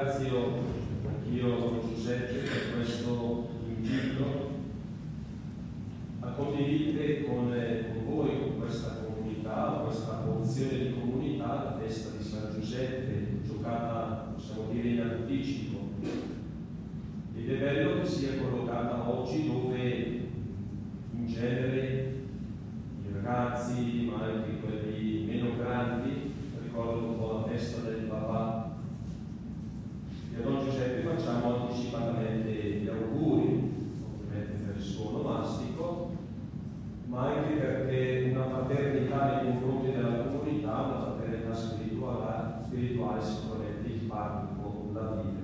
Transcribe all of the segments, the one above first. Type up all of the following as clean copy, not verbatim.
ringrazio anch'io Giuseppe per questo invito a condividere con voi, con questa comunità, questa porzione di comunità, la festa di San Giuseppe, giocata, possiamo dire, in anticipo. Ed è bello che sia collocata oggi dove in genere i ragazzi, ma anche quelli meno grandi, ricordano un po' la festa del papà. E a Don Giuseppe facciamo anticipatamente gli auguri, ovviamente per il suo onomastico, ma anche perché una fraternità nei confronti della comunità, una fraternità spirituale sicuramente il parco la vive.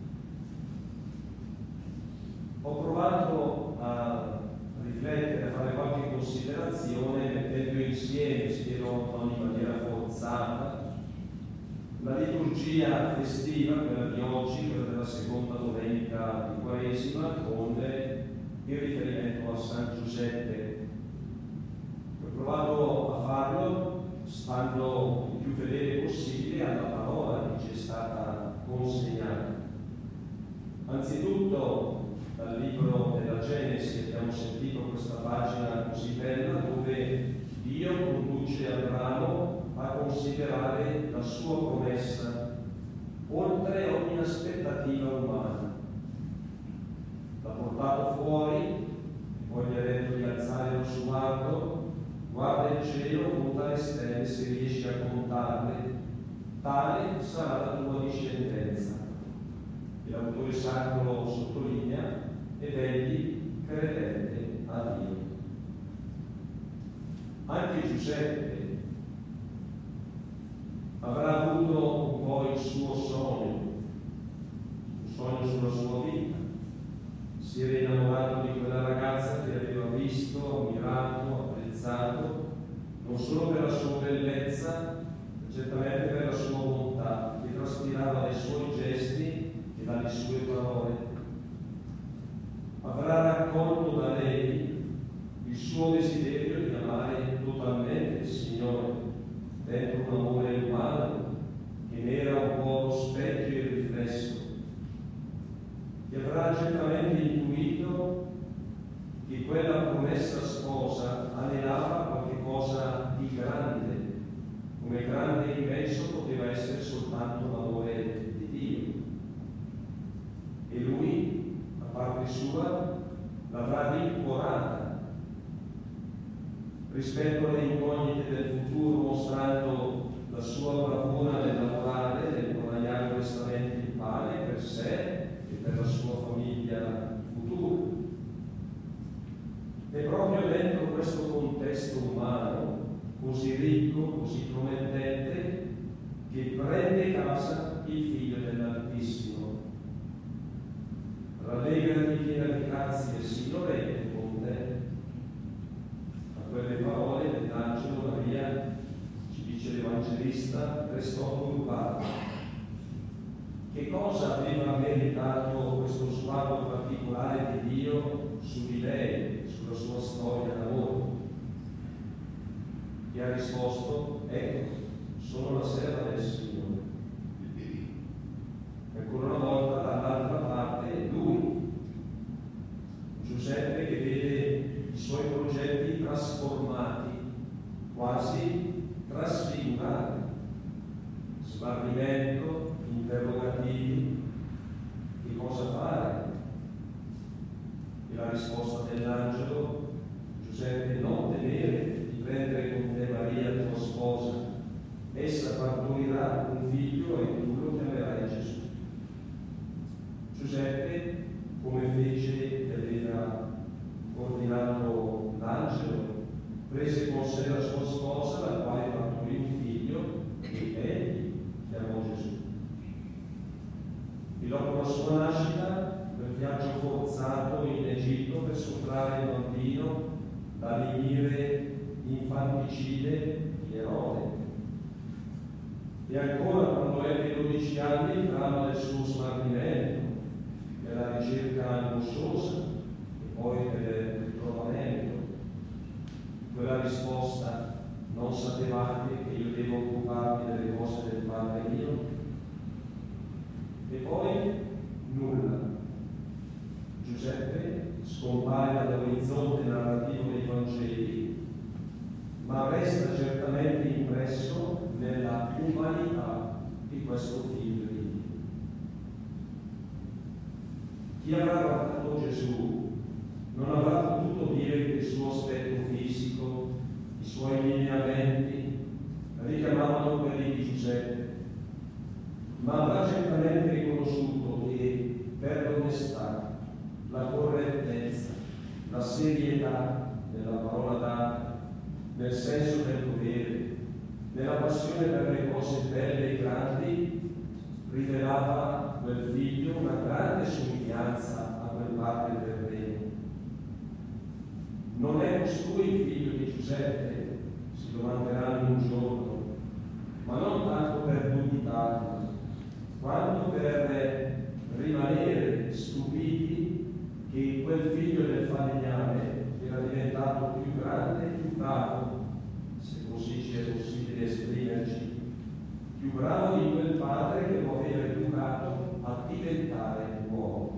Ho provato a riflettere, a fare qualche considerazione mettendo insieme, spero non in maniera forzata, la liturgia festiva, quella di oggi, quella della seconda domenica di Quaresima, con il riferimento a San Giuseppe. Ho provato a farlo stando il più fedele possibile alla parola che ci è stata consegnata. Anzitutto dal libro della Genesi abbiamo sentito questa pagina così bella dove Dio conduce Abramo a considerare la sua promessa oltre ogni aspettativa umana. L'ha portato fuori, poi gli ha detto di alzare lo sguardo, guarda il cielo, conta le stelle, se riesci a contarle, tale sarà la tua discendenza. E l'autore sacro sottolinea, ed egli credette a Dio. Anche Giuseppe avrà avuto un po' il suo sogno, un sogno sulla sua vita. Si era innamorato di quella ragazza che aveva visto, ammirato, apprezzato, non solo per la sua bellezza, ma certamente per la sua bontà, che traspirava dai suoi gesti e dalle sue parole. Avrà raccolto da lei il suo desiderio di amare totalmente il Signore, dentro un amore umano che ne era un po' lo specchio e il riflesso, e avrà certamente intuito che quella promessa sposa anelava qualche cosa di grande, come grande e immenso poteva essere soltanto l'amore di Dio. E lui, a parte sua, l'avrà rincuorata rispetto alle incognite del futuro, mostrando la sua bravura nel lavorare, nel guadagnare onestamente il pane per sé e per la sua famiglia futura. E proprio dentro questo contesto umano così ricco, così promettente, che prende casa il Figlio dell'Altissimo. Rallegrati piena di grazie, Signore è con te. A quelle parole dell'angelo Maria, ci dice l'Evangelista, restò turbato. Che cosa aveva meritato questo sguardo particolare di Dio su di lei, sulla sua storia d'amore? E ha risposto, ecco, sono la serva del Signore. E ancora una volta, dall'altra parte, lui, Giuseppe, che vede i suoi progetti trasformati, quasi trasfigurati, smarrimento, interrogativi, che cosa fare? E la risposta dell'angelo, Giuseppe, non temere di prendere con te Maria, tua sposa, essa partorirà un figlio e tu lo chiamerai Gesù. Giuseppe, come fece che aveva ordinato l'angelo, prese con sé la sua sposa, la quale partorì un figlio, e egli chiamò Gesù. E dopo la sua nascita, quel viaggio forzato in Egitto per sottrarre il bambino dalle mire infanticide di Erode. E ancora, quando ebbe 12 anni, il dramma del suo smarrimento, della ricerca angosciosa e poi del ritrovamento. Quella risposta, non sapevate che io devo occuparmi delle cose del Padre mio? E poi Giuseppe scompare dall'orizzonte narrativo dei Vangeli, ma resta certamente impresso nella umanità di questo figlio di Dio. Chi avrà guardato Gesù non avrà potuto dire che il suo aspetto fisico, i suoi lineamenti richiamavano quelli di Giuseppe, ma avrà certamente riconosciuto che per l'onestà, la correttezza, la serietà della parola data, nel senso del dovere, nella passione per le cose belle e grandi, rivelava quel figlio una grande somiglianza a quel padre terreno. Non è costui il figlio di Giuseppe? Si domanderanno un giorno, ma non tanto per dubitarne, quanto per rimanere stupiti che quel figlio del falegname era diventato più grande e più bravo, se così ci è possibile esprimerci, più bravo di quel padre che lo aveva educato a diventare uomo.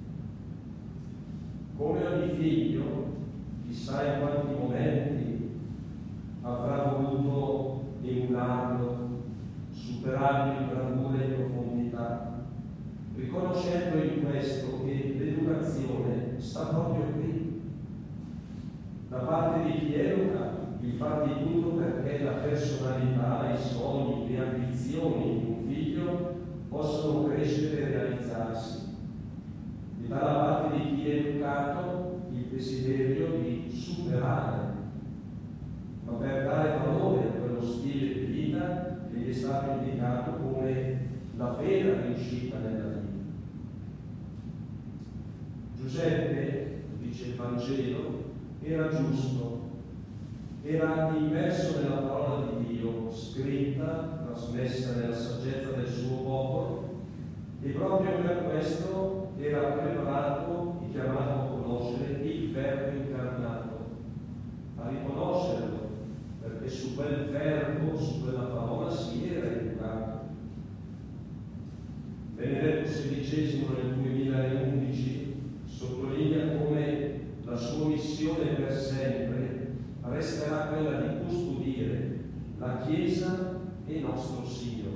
Come ogni figlio, chissà in quanti momenti avrà voluto emularlo, superarlo in bravura e profondità, riconoscendo in questo che l'educazione sta proprio qui, da parte di chi educa, il far di tutto perché la personalità, i sogni, le ambizioni di un figlio possono crescere e realizzarsi, e dalla parte di chi è educato il desiderio di superare, ma per dare valore a quello stile di vita che gli è stato indicato come la vera riuscita nella vita. Giuseppe, dice il Vangelo, era giusto, era immerso nella parola di Dio, scritta, trasmessa nella saggezza del suo popolo, e proprio per questo era preparato e chiamato a conoscere il Verbo incarnato, a riconoscerlo, perché su quel verbo, su quella parola si era educato. Benedetto XVI nel 2011 sottolinea come la sua missione per sempre resterà quella di custodire la Chiesa e nostro Signore.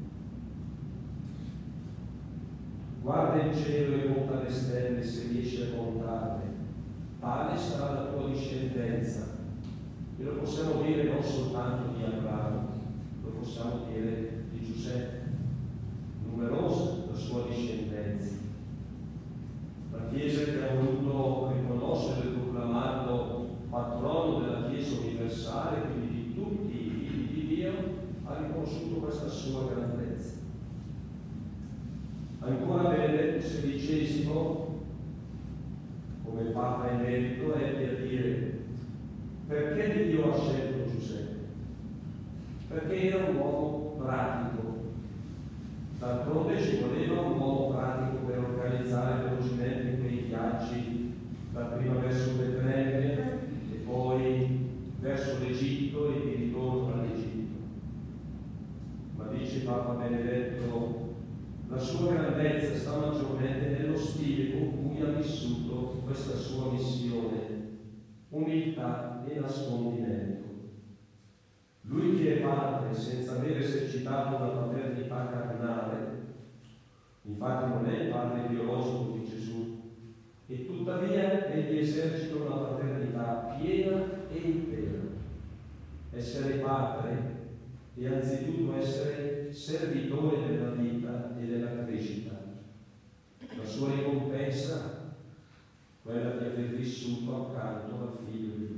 Guarda il cielo e conta le stelle se riesci a contarle, tale sarà la tua discendenza. E lo possiamo dire non soltanto di Abramo, lo possiamo dire di Giuseppe. Numerosa la sua discendenza. La Chiesa che ha voluto riconoscere e proclamarlo patrono della Chiesa universale, quindi di tutti i figli di Dio, ha riconosciuto questa sua grandezza. Ancora Benedetto XVI, come Papa emerito, ebbe a dire: perché Dio ha scelto Giuseppe? Perché era un uomo pratico. D'altronde ci voleva un uomo pratico per organizzare velocemente quei viaggi, dapprima verso Betlemme e poi verso l'Egitto e di ritorno all'Egitto. Ma dice Papa Benedetto, la sua grandezza sta maggiormente nello stile con cui ha vissuto questa sua missione: umiltà e nascondimento. Lui che è padre senza aver esercitato una paternità carnale, infatti non è il padre biologico di Gesù, e tuttavia egli esercita una paternità piena e intera. Essere padre è anzitutto essere servitore della vita e della crescita. La sua ricompensa, quella di aver vissuto accanto al figlio di Dio.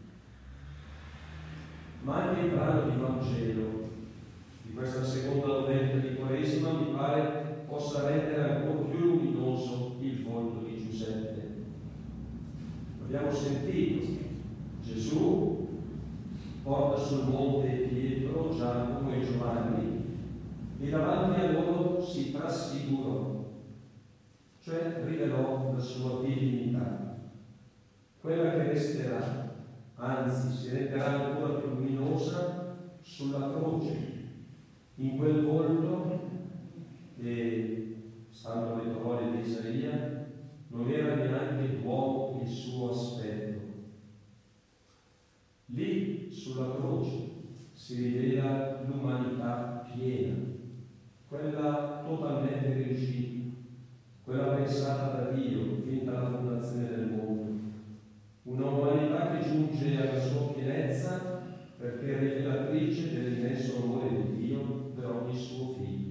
Ma anche il brano di Vangelo di questa seconda domenica di Quaresima mi pare possa rendere ancora più luminoso il volto di Giuseppe. Abbiamo sentito, Gesù porta sul monte Pietro, Giacomo e Giovanni e davanti a loro si trasfigurò, cioè rivelò la sua divinità, quella che resterà, anzi si renderà ancora più luminosa sulla croce, in quel volto che, stando alle parole di Isaia, non era neanche d'uomo il suo aspetto. Lì, sulla croce, si rivela l'umanità piena, quella totalmente riuscita, quella pensata da Dio fin dalla fondazione del mondo. Una umanità che giunge alla sua pienezza perché è rivelatrice dell'immenso amore di Dio per ogni suo figlio.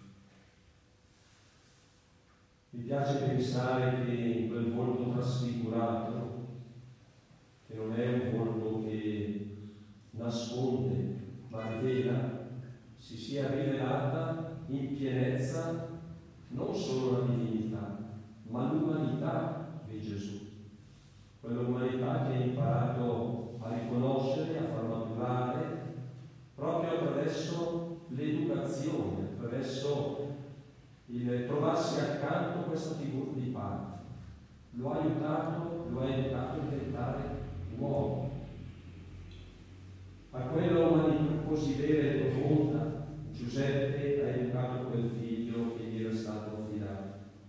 Mi piace pensare che in quel volto trasfigurato, che non è un volto che nasconde ma rivela, si sia rivelata in pienezza non solo la divinità, ma l'umanità di Gesù. Quell'umanità che ha imparato a riconoscere, a far maturare, proprio attraverso l'educazione, attraverso il trovarsi accanto a questa figura di padre. Lo ha aiutato a diventare uomo. A quella umanità così vera e profonda, Giuseppe ha educato quel figlio che gli era stato affidato.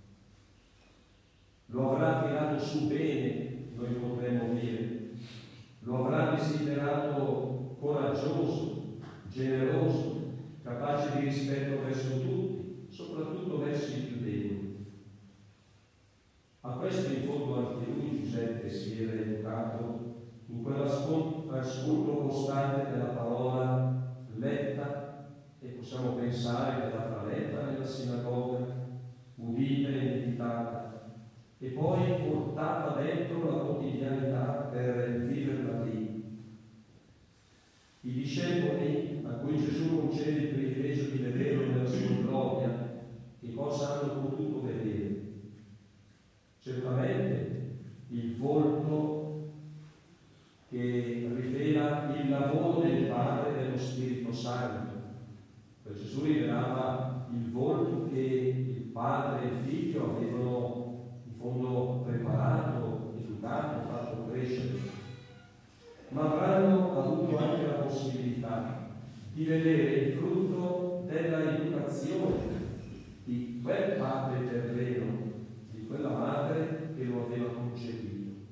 Lo avrà tirato su bene, noi potremmo dire, lo avrà desiderato coraggioso, generoso, capace di rispetto verso tutti, soprattutto verso i più deboli. A questo in fondo anche lui, Giuseppe, si era educato in quell'ascolto costante della parola letta, e possiamo pensare che l'altra letta nella sinagoga, udita e meditata, e poi portata dentro la quotidianità per viverla lì. I discepoli a cui Gesù concede il privilegio di vederlo nella sua gloria, che cosa hanno potuto vedere? Certamente il volto che rivela il lavoro del Padre e dello Spirito Santo. Per Gesù rivelava il volto che il Padre e il Figlio avevano in fondo preparato, educato, fatto crescere, ma avranno avuto anche la possibilità di vedere il frutto della educazione di quel padre terreno, di quella madre che lo aveva concepito.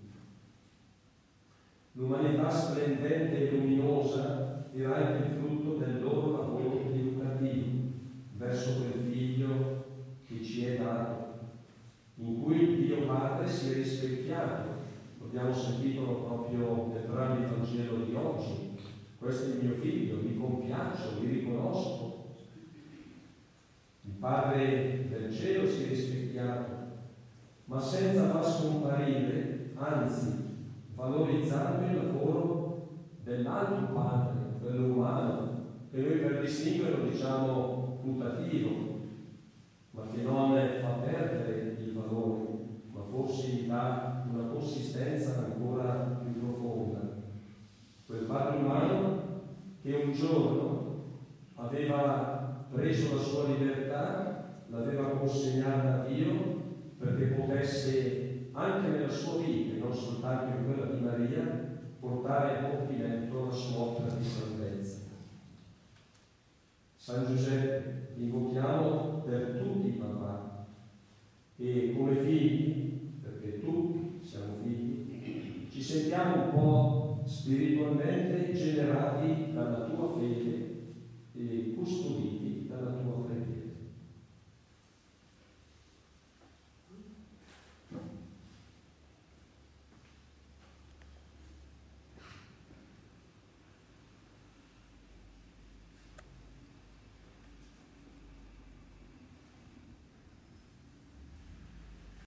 L'umanità splendente e luminosa era anche il frutto del loro lavoro educativo verso quel figlio che ci è dato, in cui il Dio Padre si è rispecchiato. Abbiamo sentito proprio nel brano di Vangelo di oggi: questo è il mio figlio, mi compiaccio, mi riconosco. Il Padre del cielo si è rispecchiato, ma senza far scomparire, anzi valorizzando il lavoro dell'altro Padre, quello umano, che noi per distinguerlo diciamo putativo, ma che non fa perdere il valore, ma forse gli dà una consistenza ancora più profonda. Quel padre umano che un giorno aveva preso la sua libertà, l'aveva consegnata a Dio perché potesse anche nella sua vita, e non soltanto in quella di Maria, portare a compimento la sua opera di salvezza. San Giuseppe, invochiamo per tutti i papà e come figli, perché tutti siamo figli, ci sentiamo un po' spiritualmente generati dalla tua fede